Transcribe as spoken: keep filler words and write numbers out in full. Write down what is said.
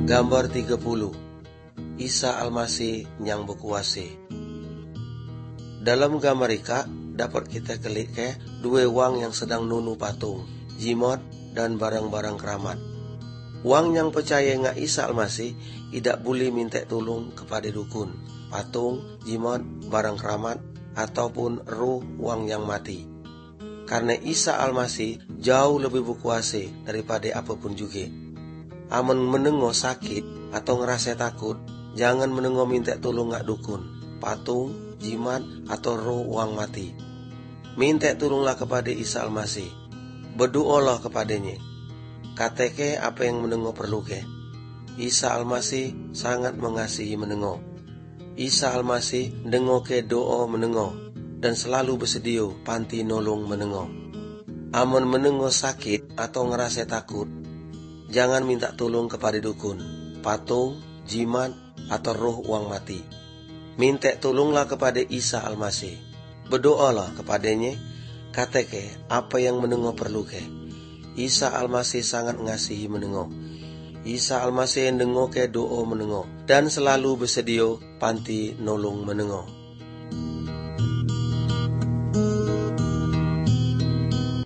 Gambar tiga puluh. Isa Almasih yang berkuasa. Dalam gambar ika dapat kita kelik ke dua wang yang sedang nunu patung, jimot dan barang-barang keramat. Wang yang percaya ngak Isa Almasih tidak boleh minta tolong kepada dukun, patung, jimot, barang keramat ataupun roh wang yang mati. Karena Isa Almasih jauh lebih berkuasa daripada apapun juga. Amun menengok sakit atau ngerasa takut, jangan menengok minta tolong ngak dukun, patung, jimat atau roh wang mati. Minta tolonglah kepada Isa Almasih. Berdoalah kepadanya. Kateke apa yang menengok perlu ke. Isa Almasih sangat mengasihi menengok. Isa Almasih dengo ke doa menengok dan selalu bersedia panti nolong menengok. Amun menengok sakit atau ngerasa takut, jangan minta tolong kepada dukun, patung, jimat, atau roh wang mati. Minta tolonglah kepada Isa Almasih. Berdoalah kepadanya, kateke apa yang menengok perlu ke. Isa Almasih sangat ngasihi menengok. Isa Almasih yang dengo ke doa menengok dan selalu bersedia panti nolong menengok.